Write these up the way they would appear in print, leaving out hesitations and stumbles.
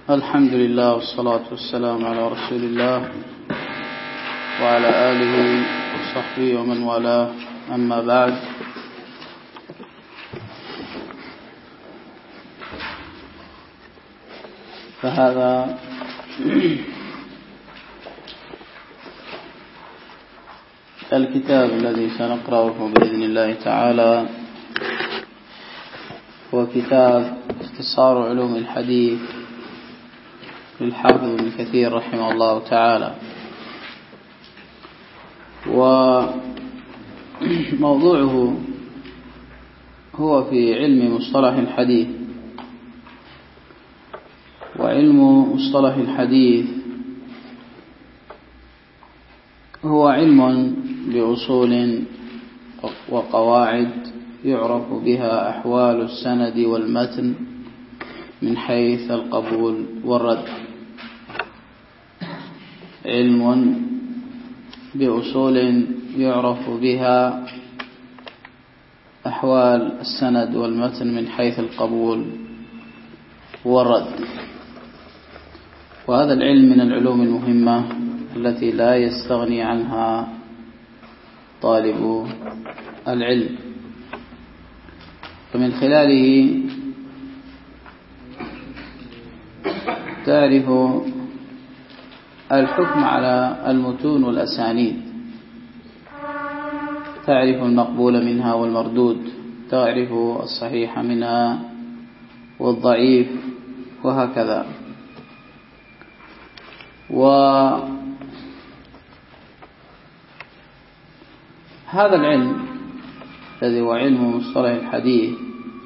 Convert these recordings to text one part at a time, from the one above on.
الحمد لله والصلاة والسلام على رسول الله وعلى آله وصحبه ومن والاه، أما بعد. فهذا الكتاب الذي سنقرأه بإذن الله تعالى هو كتاب اختصار علوم الحديث للحافظ ابن كثير رحمه الله تعالى. وموضوعه هو في علم مصطلح الحديث، وعلم مصطلح الحديث هو علم بأصول وقواعد يعرف بها أحوال السند والمتن من حيث القبول والرد. علم بأصول يعرف بها أحوال السند والمتن من حيث القبول والرد. وهذا العلم من العلوم المهمة التي لا يستغني عنها طالب العلم، فمن خلاله تعرف الحكم على المتون والأسانيد، تعرف المقبول منها والمردود، تعرف الصحيح منها والضعيف، وهكذا. وهذا العلم الذي هو علم مصطلح الحديث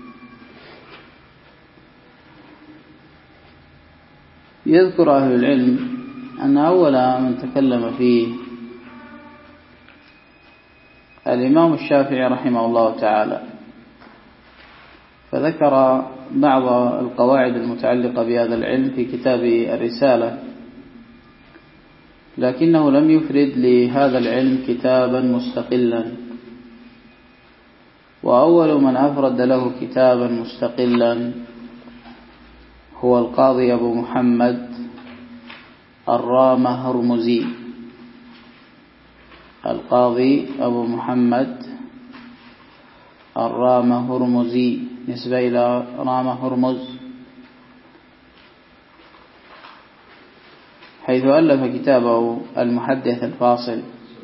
يذكر أهل العلم أن أول من تكلم فيه الإمام الشافعي رحمه الله تعالى، فذكر بعض القواعد المتعلقة بهذا العلم في كتاب الرسالة، لكنه لم يفرد لهذا العلم كتابا مستقلا. وأول من أفرد له كتابا مستقلا هو القاضي أبو محمد الرامهرمزي. القاضي أبو محمد الرامهرمزي نسبة إلى رام هرمز، حيث ألف كتابه المحدث الفاصل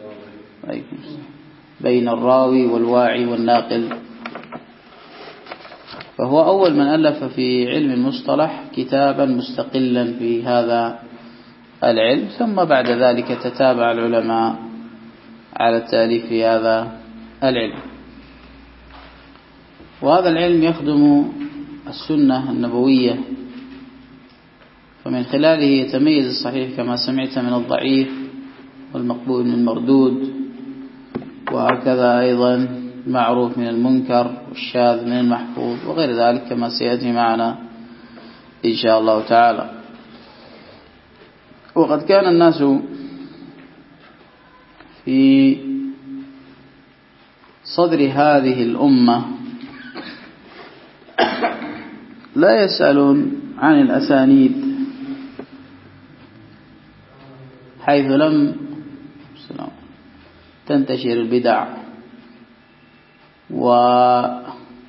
بين الراوي والواعي والناقل، فهو أول من ألف في علم المصطلح كتابا مستقلا في هذا العلم، ثم بعد ذلك تتابع العلماء على التأليف في هذا العلم. وهذا العلم يخدم السنة النبوية، فمن خلاله يتميز الصحيح كما سمعت من الضعيف، والمقبول من المردود، وهكذا أيضا معروف من المنكر، والشاذ من المحفوظ، وغير ذلك كما سيأتي معنا إن شاء الله تعالى. وقد كان الناس في صدر هذه الأمة لا يسألون عن الأسانيد، حيث لم تنتشر البدع ولم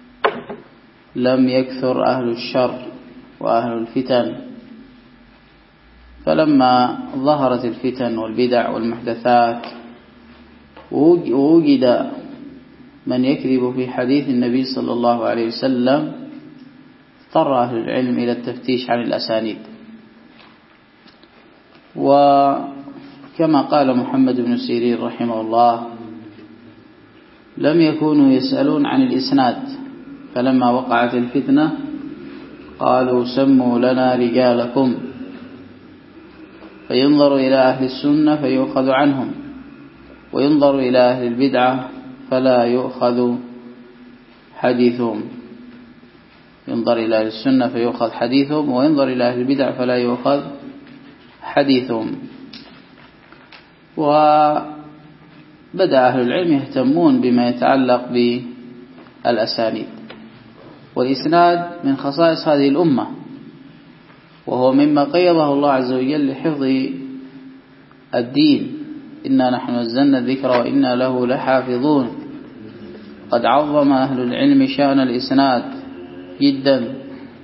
يكثر أهل الشر وأهل الفتن. فلما ظهرت الفتن والبدع والمحدثات ووجد من يكذب في حديث النبي صلى الله عليه وسلم، اضطر أهل العلم إلى التفتيش عن الأسانيد. وكما قال محمد بن سيرين رحمه الله: لم يكونوا يسألون عن الإسناد، فلما وقعت الفتنة قالوا: سموا لنا رجالكم. فينظر إلى أهل السنة فيؤخذ عنهم، وينظر إلى أهل البدعة فلا يؤخذ حديثهم. ينظر إلى أهل السنة فيؤخذ حديثهم، وينظر إلى أهل البدع فلا يؤخذ حديثهم. وبدأ أهل العلم يهتمون بما يتعلق بالأسانيد، والإسناد من خصائص هذه الأمة، وهو مما قيضه الله عز وجل لحفظ الدين. إنا نحن نزلنا الذكر وإنا له لحافظون. قد عظم أهل العلم شأن الإسناد جدا،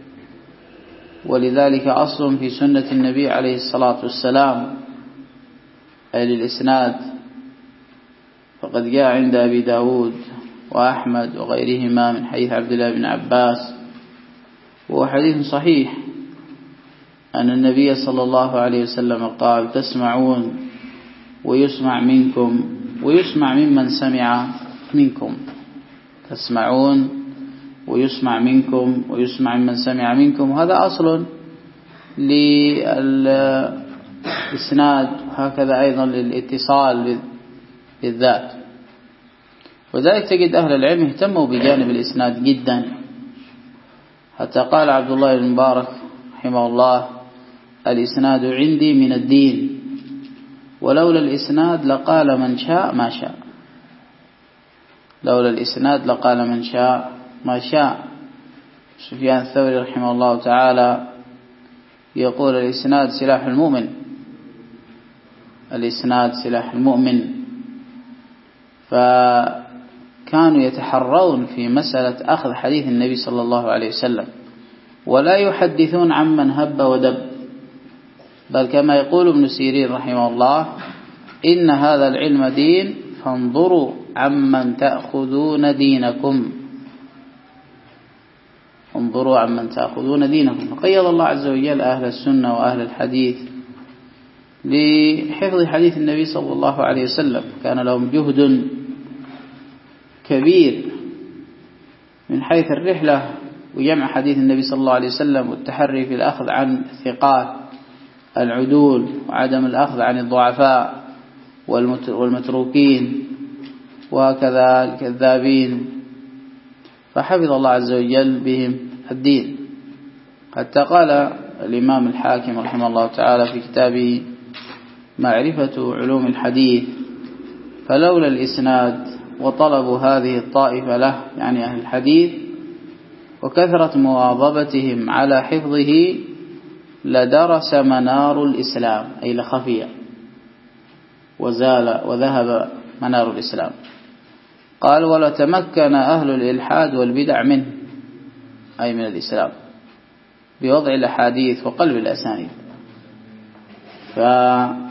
ولذلك أصل في سنة النبي عليه الصلاة والسلام أي للإسناد، فقد جاء عند أبي داود وأحمد وغيرهما من حديث عبد الله بن عباس، وهو حديث صحيح أن النبي صلى الله عليه وسلم قال: تسمعون ويسمع منكم ويسمع ممن سمع منكم. تسمعون ويسمع منكم ويسمع ممن سمع منكم. هذا أصل للإسناد، وهكذا أيضا للاتصال بالذات. وذلك تجد أهل العلم اهتموا بجانب الإسناد جدا، حتى قال عبد الله بن مبارك رحمه الله: الإسناد عندي من الدين، ولولا الإسناد لقال من شاء ما شاء. لولا الإسناد لقال من شاء ما شاء. سفيان الثوري رحمه الله تعالى يقول: الإسناد سلاح المؤمن. الإسناد سلاح المؤمن. فكانوا يتحرون في مسألة أخذ حديث النبي صلى الله عليه وسلم، ولا يحدثون عمن هب ودب، بل كما يقول ابن سيرين رحمه الله: إن هذا العلم دين فانظروا عمن تأخذون دينكم. انظروا عمن تأخذون دينكم. فقيض الله عز وجل أهل السنة وأهل الحديث لحفظ حديث النبي صلى الله عليه وسلم. كان لهم جهد كبير من حيث الرحلة وجمع حديث النبي صلى الله عليه وسلم، والتحري في الأخذ عن الثقات العدول، وعدم الأخذ عن الضعفاء والمتروكين، وهكذا الكذابين. فحفظ الله عز وجل بهم الدين. حتى قال الإمام الحاكم رحمه الله تعالى في كتابه معرفة علوم الحديث: فلولا الإسناد وطلب هذه الطائفة له، يعني أهل الحديث، وكثرة مواظبتهم على حفظه، لدرس منار الإسلام، أي لخفي وزال وذهب منار الإسلام. قال: ولتمكن أهل الإلحاد والبدع منه، أي من الإسلام، بوضع الأحاديث وقلب الأسانيد. فقيض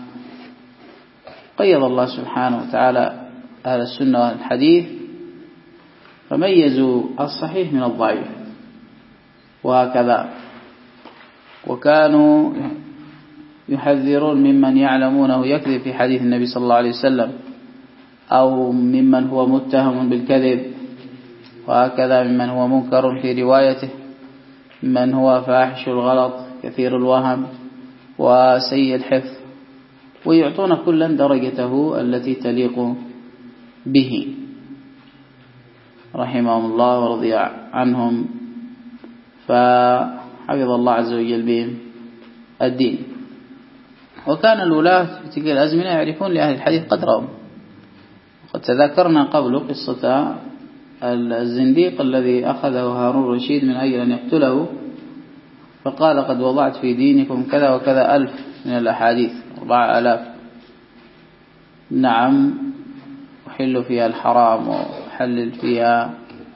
الله سبحانه وتعالى أهل السنة والحديث، فميزوا الصحيح من الضعيف، وهكذا. وكانوا يحذرون ممن يعلمونه يكذب في حديث النبي صلى الله عليه وسلم، أو ممن هو متهم بالكذب، وهكذا ممن هو منكر في روايته، ممن هو فاحش الغلط كثير الوهم وسيء الحفظ، ويعطون كلا درجته التي تليق به رحمهم الله ورضي عنهم. فحفظ الله عز وجل بهم الدين. وكان الولاة في تلك الأزمنة يعرفون لأهل الحديث قدرهم. قد تذكرنا قبل قصة الزنديق الذي أخذه هارون الرشيد من أجل أن يقتله، فقال: قد وضعت في دينكم كذا وكذا 1000 من الأحاديث، 4000. نعم، أحل فيها الحرام وأحلل فيها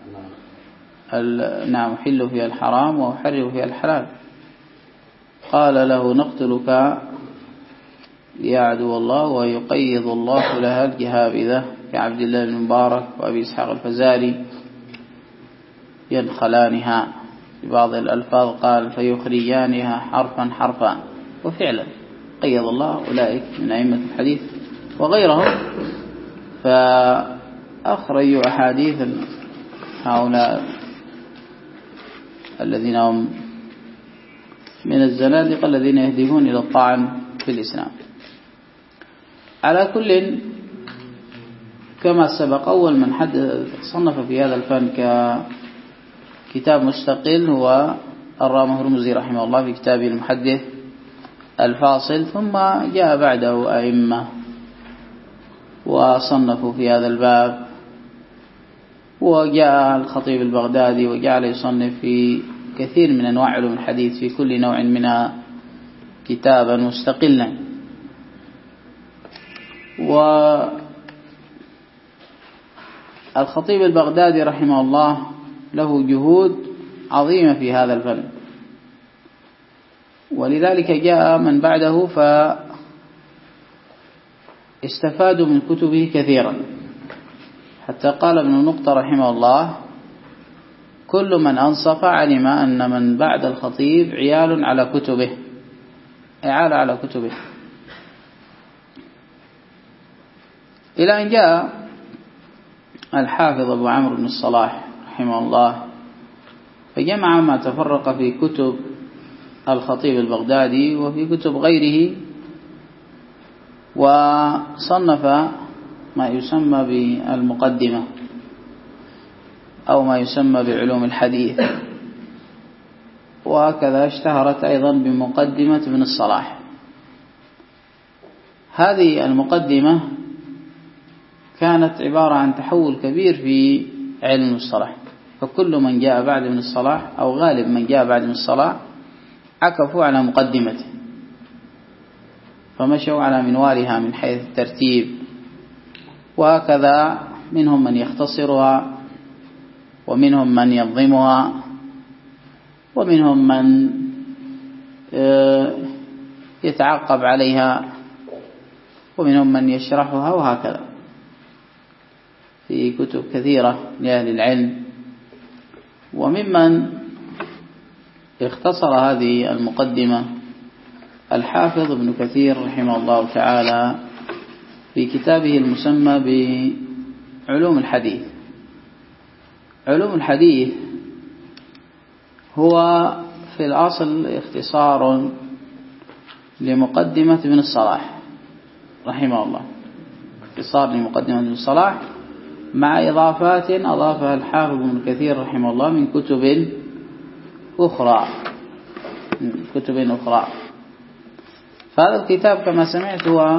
أحل فيها الحرام وأحرر فيها الحلال. قال له: نقتلك يا عدو الله، ويقيض الله لها الجهابذة كعبد الله بن مبارك وأبي إسحاق الفزاري ينخلانها. في بعض الألفاظ قال: فيخرجانها حرفا حرفا. وفعلا قيض الله أولئك من أئمة الحديث وغيرهم، فأخرجوا أحاديث هؤلاء الذين هم من الزنادقة الذين يهدفون إلى الطعن في الإسلام. على كل، كما سبق، أول من صنف في هذا الفن ككتاب مستقل هو الرام هرمزي رحمه الله في كتابه المحدث الفاصل، ثم جاء بعده أئمة وصنفوا في هذا الباب، وجاء الخطيب البغدادي وجعل يصنف في كثير من أنواع علوم الحديث، في كل نوع منها كتابا مستقلا. والخطيب البغدادي رحمه الله له جهود عظيمة في هذا الفن، ولذلك جاء من بعده فاستفادوا من كتبه كثيرا، حتى قال ابن نقطة رحمه الله: كل من أنصف علم أن من بعد الخطيب عيال على كتبه، إعالة على كتبه. إلى أن جاء الحافظ أبو عمرو بن الصلاح رحمه الله فجمع ما تفرق في كتب الخطيب البغدادي وفي كتب غيره، وصنف ما يسمى بالمقدمة أو ما يسمى بعلوم الحديث، وهكذا اشتهرت أيضا بمقدمة ابن الصلاح. هذه المقدمة كانت عبارة عن تحول كبير في علم المصطلح، فكل من جاء بعد ابن الصلاح أو غالب من جاء بعد ابن الصلاح عكفوا على مقدمته، فمشوا على منوالها من حيث الترتيب، وهكذا منهم من يختصرها، ومنهم من ينظمها، ومنهم من يتعقب عليها، ومنهم من يشرحها، وهكذا في كتب كثيرة لأهل العلم. وممن اختصر هذه المقدمة الحافظ ابن كثير رحمه الله تعالى في كتابه المسمى بعلوم الحديث. علوم الحديث هو في الأصل اختصار لمقدمة ابن الصلاح رحمه الله، اختصار لمقدمة ابن الصلاح مع إضافات أضافها الحافظ ابن كثير رحمه الله من كتب أخرى. فهذا الكتاب كما سمعت هو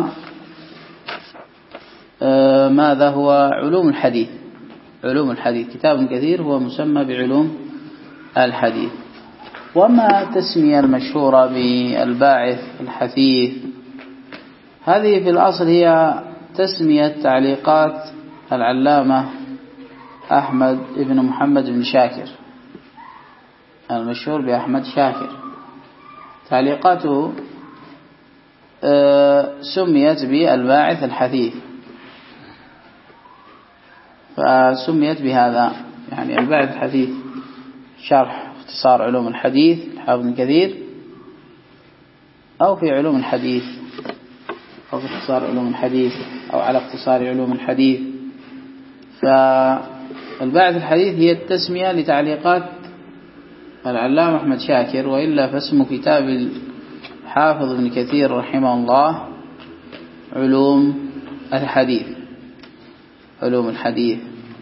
ماذا هو؟ علوم الحديث. علوم الحديث كتاب كثير هو مسمى بعلوم الحديث. وما التسمية المشهورة بالباعث الحثيث، هذه في الأصل هي تسمية تعليقات العلامة أحمد بن محمد بن شاكر المشهور بأحمد شاكر. تعليقاته سميت بالباعث الحثيث، فسميت بهذا، يعني الباعث الحثيث شرح اختصار علوم الحديث الحافظ ابن كثير، أو في علوم الحديث أو في اختصار علوم الحديث أو على اختصار علوم الحديث. فالباعث الحديث هي التسمية لتعليقات العلامة أحمد شاكر، وإلا فاسم كتاب الحافظ ابن كثير رحمه الله علوم الحديث. علوم الحديث.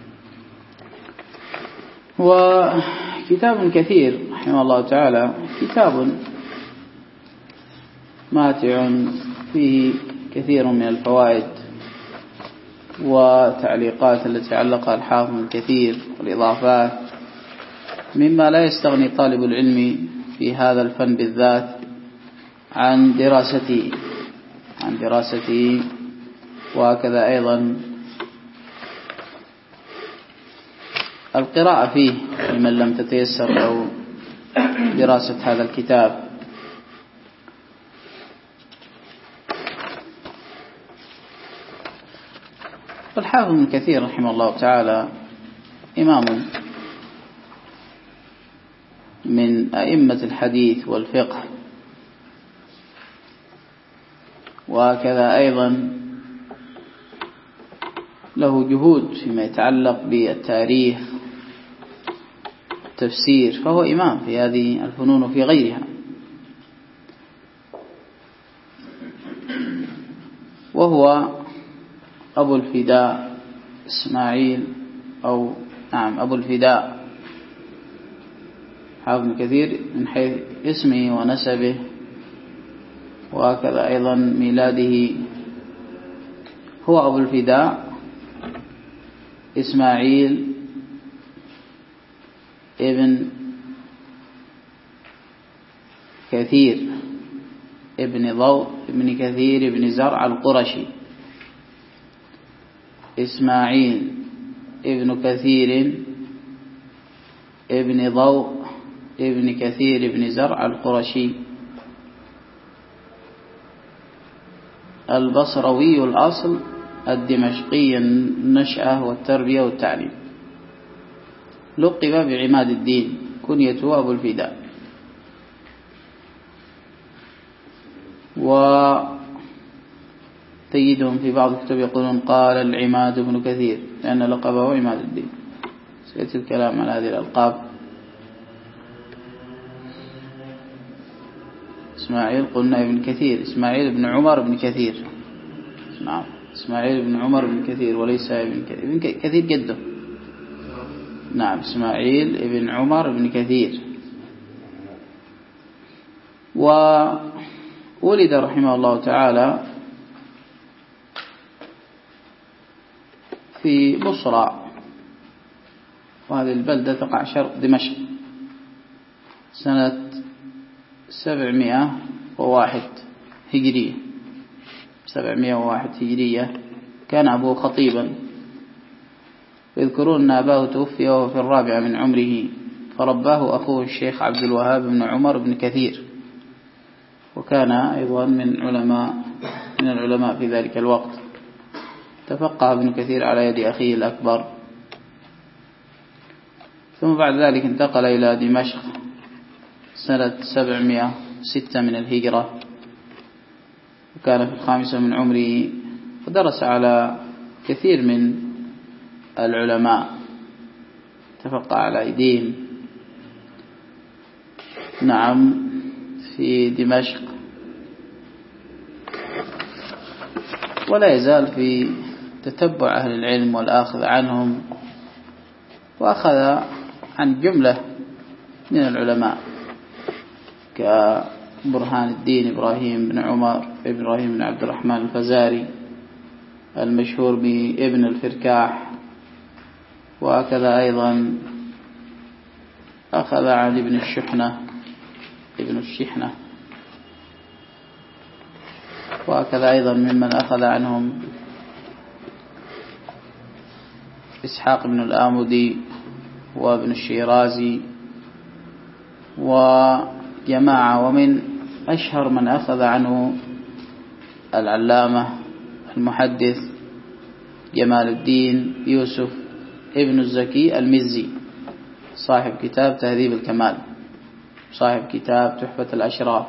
وكتاب كثير رحمه الله تعالى كتاب ماتع فيه كثير من الفوائد وتعليقات التي علقها الحافظ ابن كثير والإضافات، مما لا يستغني طالب العلم في هذا الفن بالذات عن دراسته وهكذا أيضا القراءة فيه لمن لم تتيسر أو دراسة هذا الكتاب. والحافظ ابن كثير رحمه الله تعالى إمام من أئمة الحديث والفقه، وكذا أيضا له جهود فيما يتعلق بالتاريخ والتفسير، فهو إمام في هذه الفنون وفي غيرها. وهو أبو الفداء إسماعيل أبو الفداء حافظ ابن كثير من حيث اسمه ونسبه، وهكذا أيضا ميلاده. هو أبو الفداء إسماعيل ابن كثير ابن ضوء ابن كثير ابن زرع القرشي. إسماعيل ابن كثير ابن ضوء ابن كثير ابن زرع القرشي البصروي الأصل الدمشقي النشأة والتربية والتعليم. لقب بعماد الدين، كنيته أبو الفداء. وتجدهم في بعض الكتب يقولون قال العماد بن كثير، لأن لقبه عماد الدين. سيأتي الكلام على هذه الألقاب. إسماعيل قلنا ابن كثير، إسماعيل بن عمر بن كثير. نعم، إسماعيل بن عمر بن كثير وليس ابن كثير جده. نعم، إسماعيل ابن عمر بن كثير. وولد رحمه الله تعالى في بصرى، وهذه البلدة تقع شرق دمشق، سنة 701 هجرية. 701 هجرية. كان أبوه خطيبا، ويذكرون أن أباه توفي وهو في 4 من عمره، فرباه أخوه الشيخ عبد الوهاب بن عمر بن كثير، وكان أيضا من العلماء في ذلك الوقت. تفقه ابن كثير على يد أخيه الأكبر، ثم بعد ذلك انتقل إلى دمشق سنة 706 من الهجرة، وكان في 5 من عمره، ودرس على كثير من العلماء، تفقه على أيديهم. نعم، في دمشق، ولا يزال في تتبع أهل العلم والآخذ عنهم، وأخذ عن جملة من العلماء كبرهان الدين إبراهيم بن عبد الرحمن الفزاري المشهور بابن الفركاح، وهكذا أيضا أخذ عن ابن الشحنة، وهكذا أيضا ممن أخذ عنهم إسحاق بن الآمدي وابن الشيرازي وجماعة. ومن أشهر من أخذ عنه العلامة المحدث جمال الدين يوسف ابن الزكي المزي، صاحب كتاب تهذيب الكمال، صاحب كتاب تحفة الأشراف.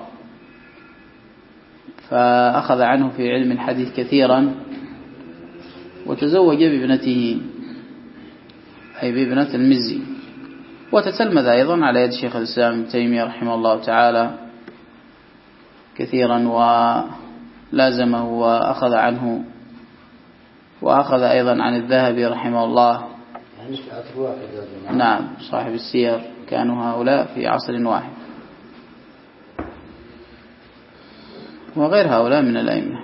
فأخذ عنه في علم الحديث كثيرا، وتزوج بابنته، أي بابنة المزي، وتتلمذ أيضا على يد شيخ الإسلام ابن تيمية رحمه الله تعالى كثيرا، ولازمه وأخذ عنه، وأخذ أيضا عن الذهبي رحمه الله. نعم، صاحب السير، كانوا هؤلاء في عصر واحد، وغير هؤلاء من الأئمة.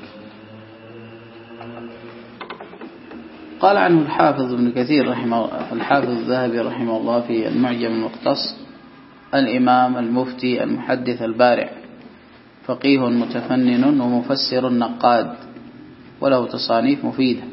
قال عنه الحافظ ابن كثير الحافظ الذهبي رحمه الله في المعجم المختص: الإمام المفتي المحدث البارع، فقيه متفنن ومفسر نقاد، وله تصانيف مفيدة.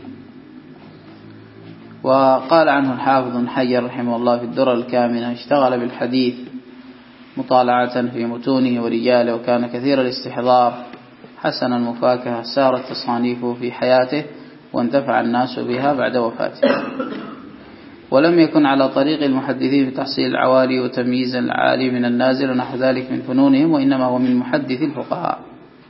وقال عنه الحافظ بن حجر رحمه الله في الدرر الكامنة: اشتغل بالحديث مطالعة في متونه ورجاله، وكان كثير الاستحضار حسن المفاكهة، سارت تصانيفه في حياته وانتفع الناس بها بعد وفاته. ولم يكن على طريق المحدثين في تحصيل العوالي وتمييز العالي من النازل ونحو ذلك من فنونهم، وإنما هو من محدث الفقهاء.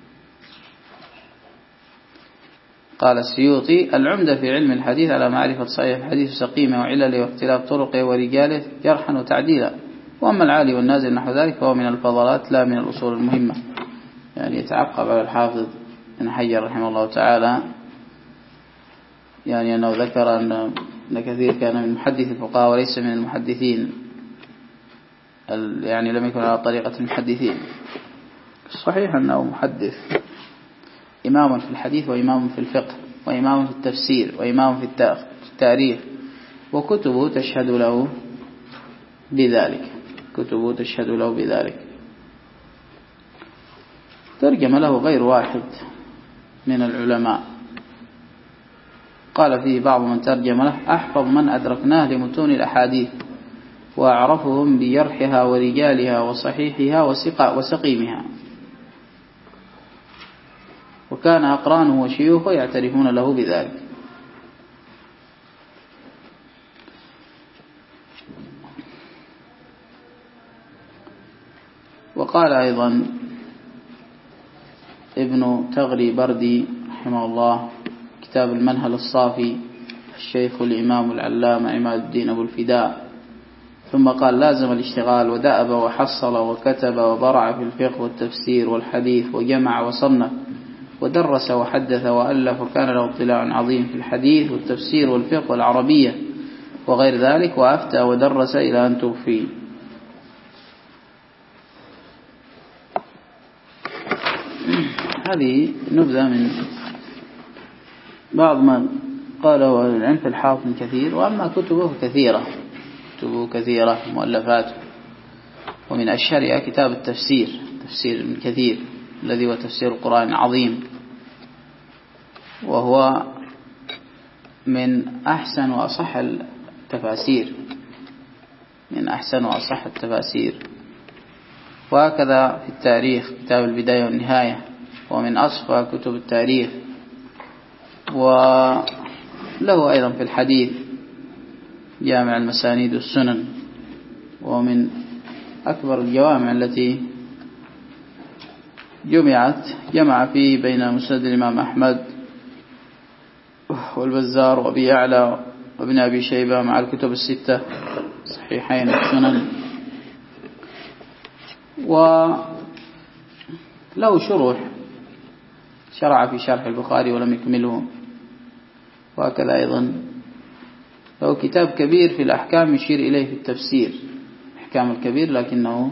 قال السيوطي: العمدة في علم الحديث على معرفة صحيح الحديث وسقيمه وعلله واختلاف طرقه ورجاله جرحا وتعديلا، وأما العالي والنازل نحو ذلك فهو من الفضلات لا من الأصول المهمة. يعني يتعقب على الحافظ ابن حجر رحمه الله تعالى، يعني أنه ذكر أن كثير كان من محدث الفقهاء وليس من المحدثين، يعني لم يكن على طريقة المحدثين. صحيح أنه محدث، إمام في الحديث وإمام في الفقه وإمام في التفسير وإمام في التاريخ، وكتبه تشهد له بذلك. ترجم له غير واحد من العلماء، قال فيه بعض من ترجم له: أحفظ من أدركناه لمتون الأحاديث وأعرفهم بجرحها ورجالها وصحيحها وسقيمها، وكان أقرانه وشيوخه يعترفون له بذلك. وقال أيضا ابن تغري بردي رحمه الله كتاب المنهل الصافي، الشيخ الإمام العلامة عماد الدين أبو الفداء، ثم قال: لازم الاشتغال ودأب وحصل وكتب وبرع في الفقه والتفسير والحديث، وجمع وصنف ودرس وحدث وألف، وكان له اطلاع عظيم في الحديث والتفسير والفقه والعربية وغير ذلك، وأفتى ودرس إلى أن توفي. هذه نبذة من بعض ما قاله أهل العلم في الحافظ بن كثير. وأما كتبه كثيرة مؤلفاته، ومن أشهرها كتاب التفسير، تفسير ابن كثير الذي هو تفسير القرآن العظيم، وهو من أحسن وأصح التفاسير، وهكذا في التاريخ كتاب البداية والنهاية، ومن أصفى كتب التاريخ. وله أيضا في الحديث جامع المسانيد والسنن، ومن أكبر الجوامع التي جمع فيه بين مسند الإمام أحمد والبزار وأبي يعلى وابن أبي شيبة مع الكتب الستة، صحيحين والسنن. وله شرع في شرح البخاري ولم يكمله، وهكذا أيضا له كتاب كبير في الأحكام يشير إليه في التفسير، أحكام الكبير، لكنه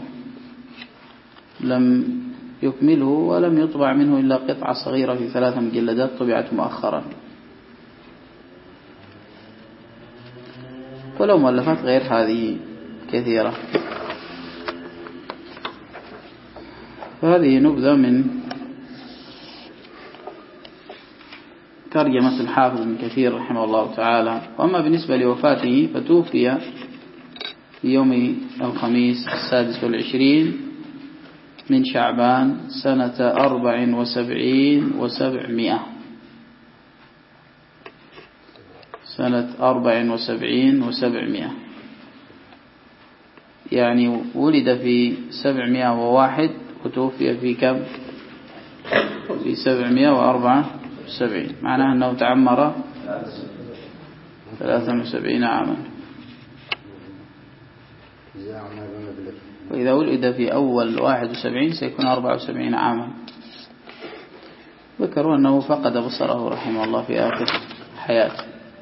لم يكمله ولم يطبع منه إلا قطعة صغيرة في 3 مجلدات طبعت مؤخرا. ولو مؤلفات غير هذه كثيرة. فهذه نبذة من ترجمة الحافظ ابن كثير رحمه الله تعالى. وأما بالنسبة لوفاته فتوفي في يوم الخميس 26 من شعبان سنة 74 و700، سنة 74 و700، يعني ولد في 701 وتوفي في كم؟ في 774، معناه أنه تعمر 73 عاما. وإذا ولد في أول 71 سيكون 74 عاما. ذكروا أنه فقد بصره رحمه الله في آخر حياته.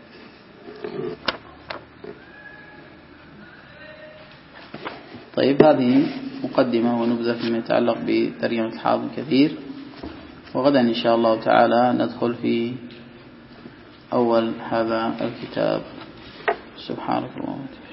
طيب، هذه مقدمة ونبذة فيما يتعلق بترجمة الحافظ كثير. وغدا إن شاء الله تعالى ندخل في أول هذا الكتاب. سبحانك اللهم وبحمدك.